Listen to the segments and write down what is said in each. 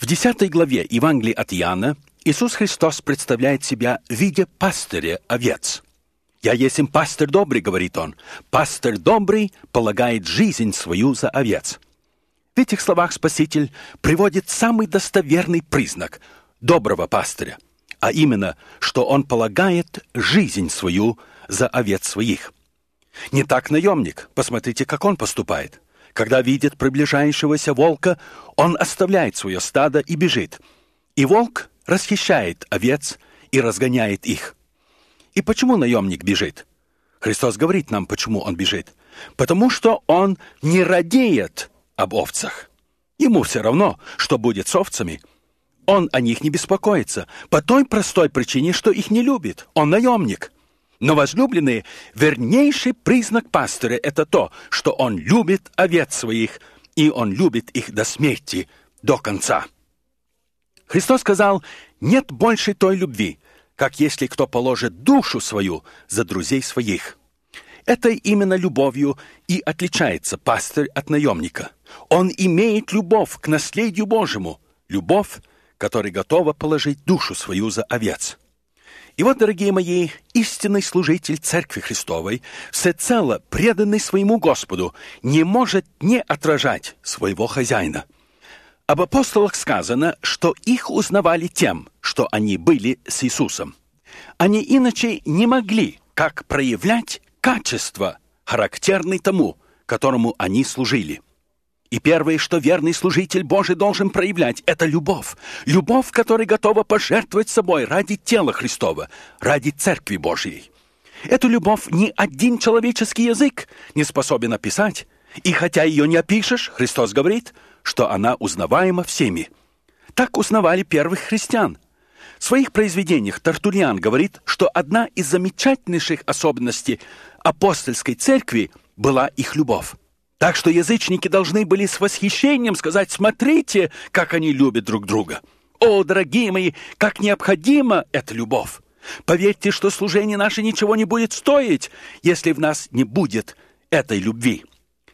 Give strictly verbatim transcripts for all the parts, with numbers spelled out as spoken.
В десятой главе Евангелия от Иоанна Иисус Христос представляет себя в виде пастыря овец. «Я есть им пастырь добрый», — говорит он. «Пастырь добрый полагает жизнь свою за овец». В этих словах Спаситель приводит самый достоверный признак доброго пастыря, а именно, что он полагает жизнь свою за овец своих. Не так наемник. Посмотрите, как он поступает. Когда видит приближающегося волка, он оставляет свое стадо и бежит. И волк расхищает овец и разгоняет их. И почему наемник бежит? Христос говорит нам, почему он бежит. Потому что он не радеет об овцах. Ему все равно, что будет с овцами. Он о них не беспокоится, по той простой причине, что их не любит. Он наемник. Но, возлюбленные, вернейший признак пастыря – это то, что он любит овец своих, и он любит их до смерти, до конца. Христос сказал: «Нет больше той любви, как если кто положит душу свою за друзей своих». Этой именно любовью и отличается пастырь от наемника. Он имеет любовь к наследию Божьему, любовь, которая готова положить душу свою за овец. И вот, дорогие мои, истинный служитель Церкви Христовой, всецело преданный своему Господу, не может не отражать своего хозяина. Об апостолах сказано, что их узнавали тем, что они были с Иисусом. Они иначе не могли как проявлять качества, характерные тому, которому они служили. И первое, что верный служитель Божий должен проявлять, это любовь. Любовь, которая готова пожертвовать собой ради тела Христова, ради Церкви Божьей. Эту любовь ни один человеческий язык не способен описать. И хотя ее не опишешь, Христос говорит, что она узнаваема всеми. Так узнавали первых христиан. В своих произведениях Тертуллиан говорит, что одна из замечательнейших особенностей апостольской церкви была их любовь. Так что язычники должны были с восхищением сказать: смотрите, как они любят друг друга. О, дорогие мои, как необходима эта любовь! Поверьте, что служение наше ничего не будет стоить, если в нас не будет этой любви.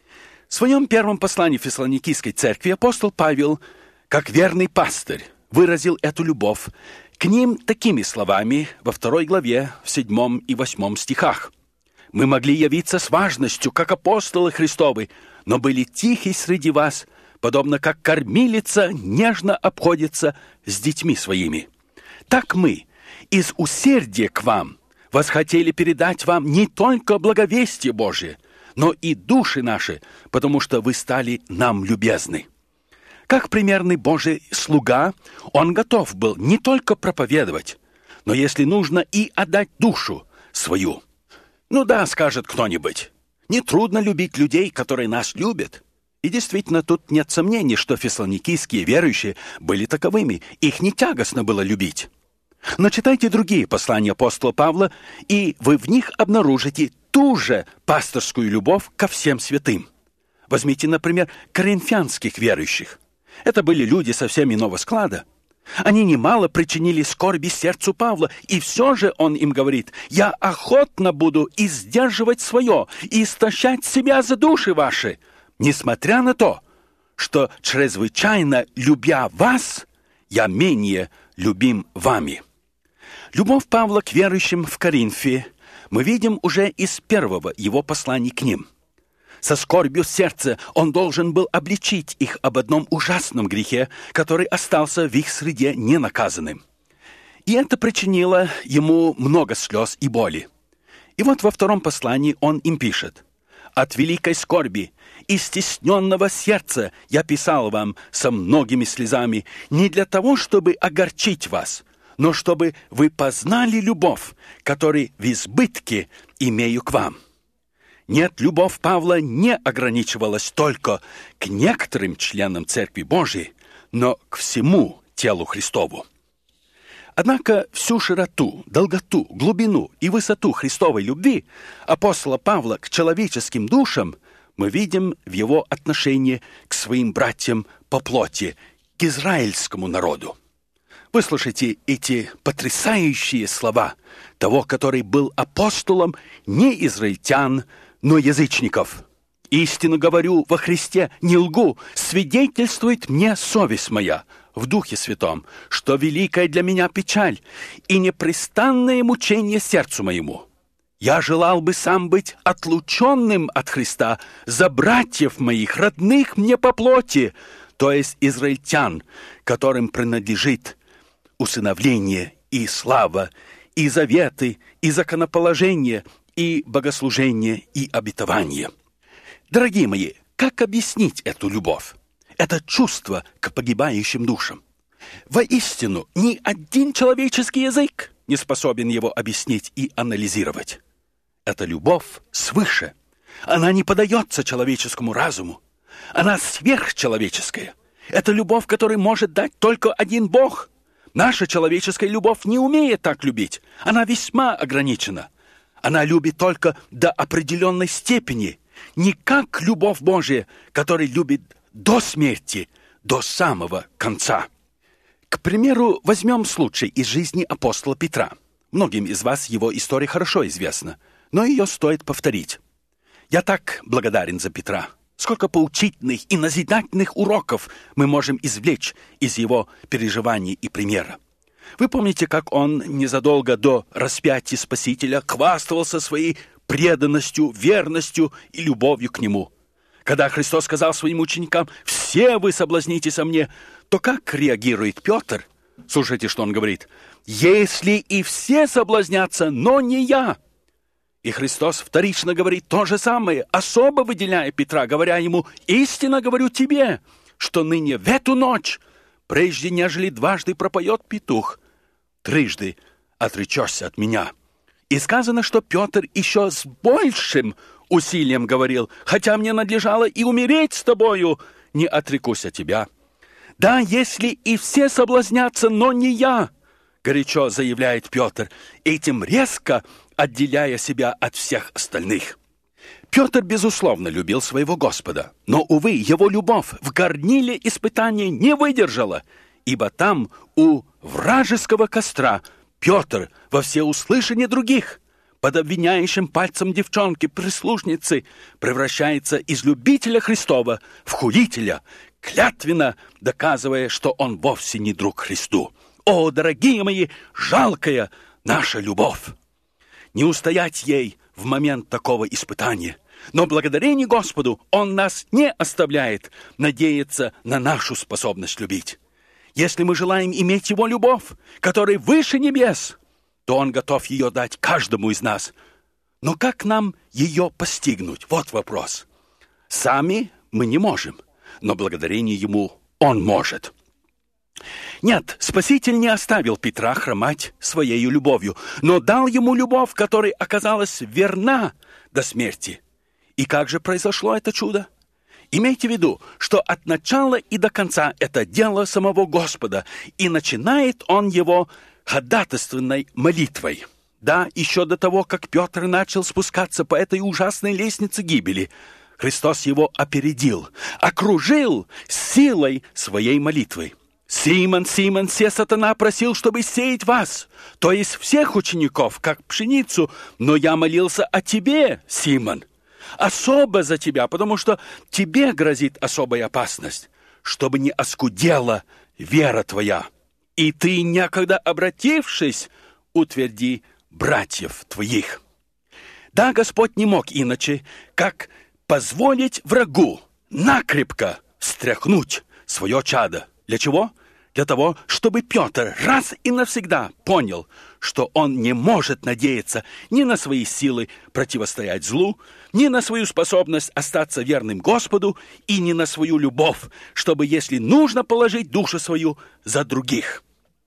В своем первом послании Фессалоникийской церкви апостол Павел, как верный пастырь, выразил эту любовь к ним такими словами во второй главе, в седьмом и восьмом стихах. «Мы могли явиться с важностью, как апостолы Христовы, но были тихи среди вас, подобно как кормилица нежно обходится с детьми своими. Так мы из усердия к вам восхотели передать вам не только благовестие Божие, но и души наши, потому что вы стали нам любезны». Как примерный Божий слуга, он готов был не только проповедовать, но, если нужно, и отдать душу свою. Ну да, скажет кто-нибудь, нетрудно любить людей, которые нас любят. И действительно, тут нет сомнений, что фессалоникийские верующие были таковыми, их не тягостно было любить. Но читайте другие послания апостола Павла, и вы в них обнаружите ту же пасторскую любовь ко всем святым. Возьмите, например, коринфянских верующих. Это были люди совсем иного склада. Они немало причинили скорби сердцу Павла, и все же он им говорит: «Я охотно буду и сдерживать свое, и истощать себя за души ваши, несмотря на то, что, чрезвычайно любя вас, я менее любим вами». Любовь Павла к верующим в Коринфе мы видим уже из первого его послания к ним. Со скорбью сердца он должен был обличить их об одном ужасном грехе, который остался в их среде ненаказанным. И это причинило ему много слез и боли. И вот во втором послании он им пишет: «От великой скорби и стесненного сердца я писал вам со многими слезами, не для того, чтобы огорчить вас, но чтобы вы познали любовь, которую в избытке имею к вам». Нет, любовь Павла не ограничивалась только к некоторым членам Церкви Божией, но к всему телу Христову. Однако всю широту, долготу, глубину и высоту Христовой любви апостола Павла к человеческим душам мы видим в его отношении к своим братьям по плоти, к израильскому народу. Выслушайте эти потрясающие слова того, который был апостолом не израильтян, но язычников. «Истину говорю во Христе, не лгу, свидетельствует мне совесть моя, в Духе Святом, что великая для меня печаль и непрестанное мучение сердцу моему. Я желал бы сам быть отлученным от Христа за братьев моих, родных мне по плоти, то есть израильтян, которым принадлежит усыновление и слава, и заветы, и законоположение, и богослужение, и обетование. Дорогие мои, как объяснить эту любовь, это чувство к погибающим душам? Воистину, ни один человеческий язык не способен его объяснить и анализировать. Это любовь свыше. Она не поддается человеческому разуму. Она сверхчеловеческая. Это любовь, которую может дать только один Бог. Наша человеческая любовь не умеет так любить. Она весьма ограничена. Она любит только до определенной степени. Не как любовь Божия, которая любит до смерти, до самого конца. К примеру, возьмем случай из жизни апостола Петра. Многим из вас его история хорошо известна, но ее стоит повторить. Я так благодарен за Петра. Сколько поучительных и назидательных уроков мы можем извлечь из его переживаний и примера. Вы помните, как он незадолго до распятия Спасителя хвастался своей преданностью, верностью и любовью к нему. Когда Христос сказал своим ученикам: «Все вы соблазнитесь о мне», то как реагирует Петр? Слушайте, что он говорит: «Если и все соблазнятся, но не я». И Христос вторично говорит то же самое, особо выделяя Петра, говоря ему: «Истинно говорю тебе, что ныне в эту ночь, прежде нежели дважды пропоет петух, трижды отречешься от меня». И сказано, что Петр еще с большим усилием говорил: «Хотя мне надлежало и умереть с тобою, не отрекусь от тебя». «Да, если и все соблазнятся, но не я», — горячо заявляет Петр, этим резко отделяя себя от всех остальных. Петр, безусловно, любил своего Господа, но, увы, его любовь в горниле испытания не выдержала, ибо там, у вражеского костра, Петр во всеуслышание других, под обвиняющим пальцем девчонки-прислужницы, превращается из любителя Христова в хулителя, клятвенно доказывая, что он вовсе не друг Христу. О, дорогие мои, жалкая наша любовь! Не устоять ей в момент такого испытания. Но благодарение Господу Он нас не оставляет надеяться на нашу способность любить. Если мы желаем иметь Его любовь, которая выше небес, то Он готов ее дать каждому из нас. Но как нам ее постигнуть? Вот вопрос. Сами мы не можем, но благодарение Ему Он может. Нет, Спаситель не оставил Петра хромать своей любовью, но дал ему любовь, которая оказалась верна до смерти. И как же произошло это чудо? Имейте в виду, что от начала и до конца это дело самого Господа, и начинает Он его ходатайственной молитвой. Да, еще до того, как Петр начал спускаться по этой ужасной лестнице гибели, Христос его опередил, окружил силой своей молитвы. «Симон, Симон, се сатана просил, чтобы сеять вас, то есть всех учеников, как пшеницу, но я молился о тебе, Симон, особо за тебя, потому что тебе грозит особая опасность, чтобы не оскудела вера твоя. И ты, некогда обратившись, утверди братьев твоих». Да, Господь не мог иначе, как позволить врагу накрепко встряхнуть свое чадо. Для чего? Для того, чтобы Петр раз и навсегда понял, что он не может надеяться ни на свои силы противостоять злу, ни на свою способность остаться верным Господу и ни на свою любовь, чтобы, если нужно, положить душу свою за других.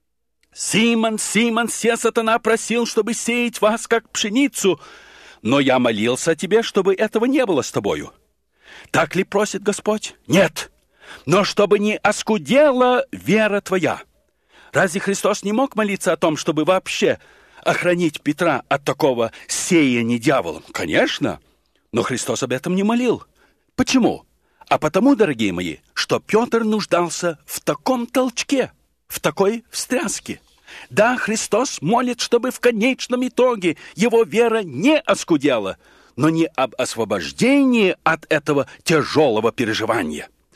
«Симон, Симон, се сатана просил, чтобы сеять вас, как пшеницу, но я молился о тебе, чтобы этого не было с тобою». Так ли просит Господь? Нет. Но чтобы не оскудела вера твоя. Разве Христос не мог молиться о том, чтобы вообще охранить Петра от такого сеяния дьяволом? Конечно. Но Христос об этом не молил. Почему? А потому, дорогие мои, что Петр нуждался в таком толчке, в такой встряске. Да, Христос молит, чтобы в конечном итоге его вера не оскудела, но не об освобождении от этого тяжелого переживания.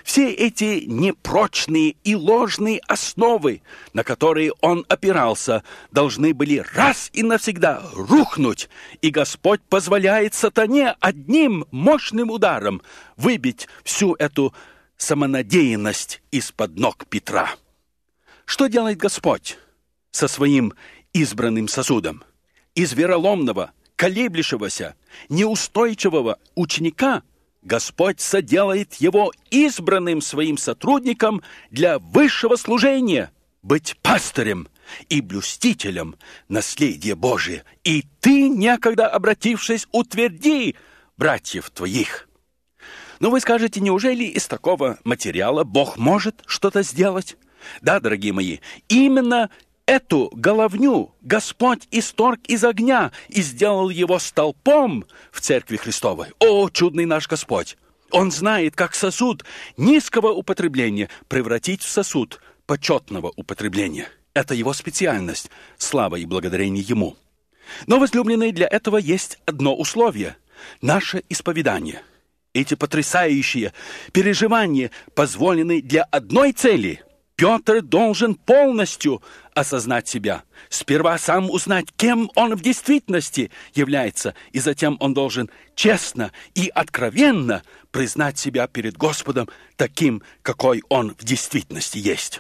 Все эти непрочные и ложные основы, на которые он опирался, должны были раз и навсегда рухнуть, и Господь позволяет сатане одним мощным ударом выбить всю эту самонадеянность из-под ног Петра. Что делает Господь со своим избранным сосудом? Из вероломного, колеблющегося, неустойчивого ученика Господь соделает его избранным своим сотрудником для высшего служения, быть пастырем и блюстителем наследия Божия. И ты, некогда обратившись, утверди братьев твоих. Но вы скажете, неужели из такого материала Бог может что-то сделать? Да, дорогие мои, именно эту головню Господь исторг из огня и сделал его столпом в Церкви Христовой. О, чудный наш Господь! Он знает, как сосуд низкого употребления превратить в сосуд почетного употребления. Это его специальность, слава и благодарение Ему. Но, возлюбленные, для этого есть одно условие – наше исповедание. Эти потрясающие переживания позволены для одной цели – Петр должен полностью осознать себя. Сперва сам узнать, кем он в действительности является, и затем он должен честно и откровенно признать себя перед Господом таким, какой он в действительности есть.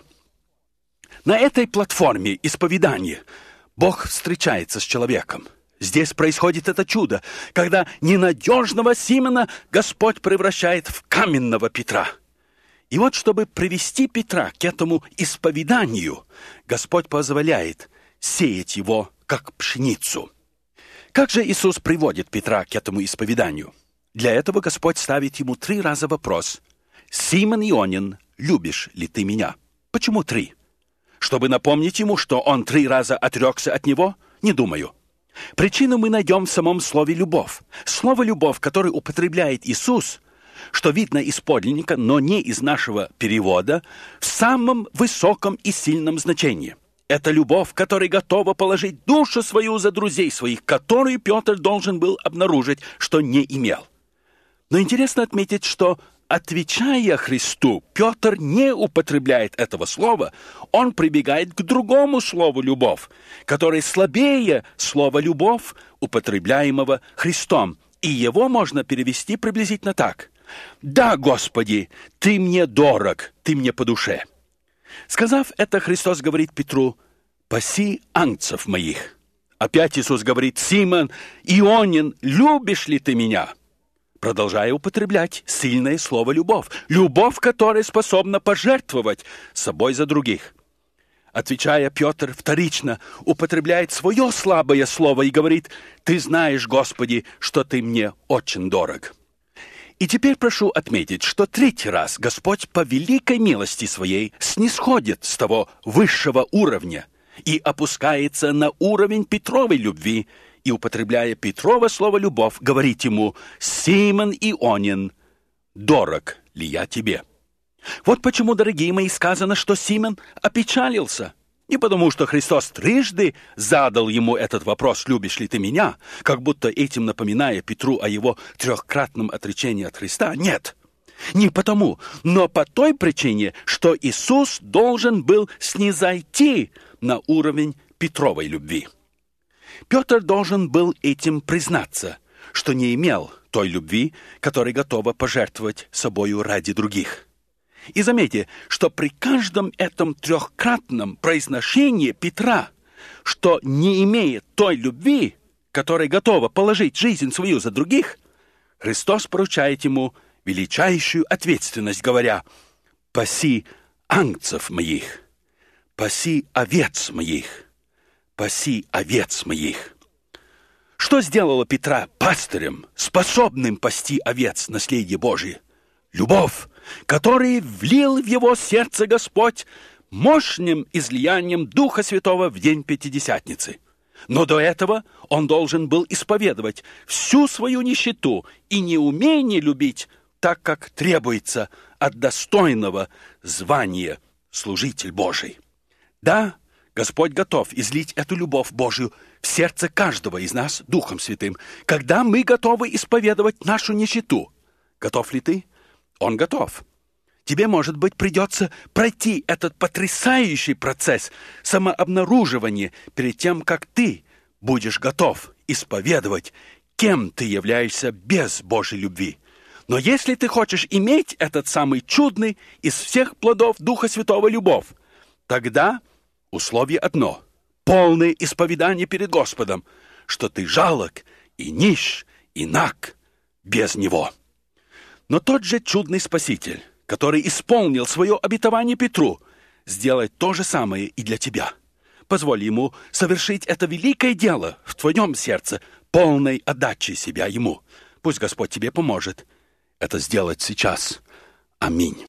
На этой платформе исповедания Бог встречается с человеком. Здесь происходит это чудо, когда ненадежного Симона Господь превращает в каменного Петра. И вот, чтобы привести Петра к этому исповеданию, Господь позволяет сеять его, как пшеницу. Как же Иисус приводит Петра к этому исповеданию? Для этого Господь ставит ему три раза вопрос. «Симон Ионин, любишь ли ты меня?» Почему три? Чтобы напомнить ему, что он три раза отрекся от него? Не думаю. Причину мы найдем в самом слове «любовь». Слово «любовь», которое употребляет Иисус, что видно из подлинника, но не из нашего перевода, в самом высоком и сильном значении. Это любовь, которая готова положить душу свою за друзей своих, которую Петр должен был обнаружить, что не имел. Но интересно отметить, что, отвечая Христу, Петр не употребляет этого слова, он прибегает к другому слову «любовь», которое слабее слова «любовь», употребляемого Христом, и его можно перевести приблизительно так. «Да, Господи, Ты мне дорог, Ты мне по душе». Сказав это, Христос говорит Петру: «Паси ангцев моих». Опять Иисус говорит: «Симон, Ионин, любишь ли ты меня?» Продолжая употреблять сильное слово «любовь». Любовь, которая способна пожертвовать собой за других. Отвечая, Петр вторично употребляет свое слабое слово и говорит: «Ты знаешь, Господи, что Ты мне очень дорог». И теперь прошу отметить, что третий раз Господь по великой милости Своей снисходит с того высшего уровня и опускается на уровень Петровой любви, и, употребляя Петрово слово «любовь», говорит ему: «Симон Ионин, дорог ли я тебе?» Вот почему, дорогие мои, сказано, что Симон опечалился. Не потому, что Христос трижды задал ему этот вопрос: «Любишь ли ты меня?», как будто этим напоминая Петру о его трехкратном отречении от Христа. Нет, не потому, но по той причине, что Иисус должен был снизойти на уровень Петровой любви. Петр должен был этим признаться, что не имел той любви, которая готова пожертвовать собою ради других. И заметьте, что при каждом этом трехкратном произношении Петра, что не имеет той любви, которая готова положить жизнь свою за других, Христос поручает ему величайшую ответственность, говоря: «Паси ангцев моих, паси овец моих, паси овец моих». Что сделало Петра пастырем, способным пасти овец наследия Божие? Любовь, который влил в его сердце Господь мощным излиянием Духа Святого в день Пятидесятницы. Но до этого он должен был исповедовать всю свою нищету и неумение любить так, как требуется от достойного звания служитель Божий. Да, Господь готов излить эту любовь Божию в сердце каждого из нас Духом Святым, когда мы готовы исповедовать нашу нищету. Готов ли ты? Он готов. Тебе, может быть, придется пройти этот потрясающий процесс самообнаруживания перед тем, как ты будешь готов исповедовать, кем ты являешься без Божьей любви. Но если ты хочешь иметь этот самый чудный из всех плодов Духа Святого любовь, тогда условие одно – полное исповедание перед Господом, что ты жалок и нищ, и наг без Него. Но тот же чудный Спаситель, который исполнил свое обетование Петру, сделает то же самое и для тебя. Позволь Ему совершить это великое дело в твоем сердце, полной отдачи себя Ему. Пусть Господь тебе поможет это сделать сейчас. Аминь.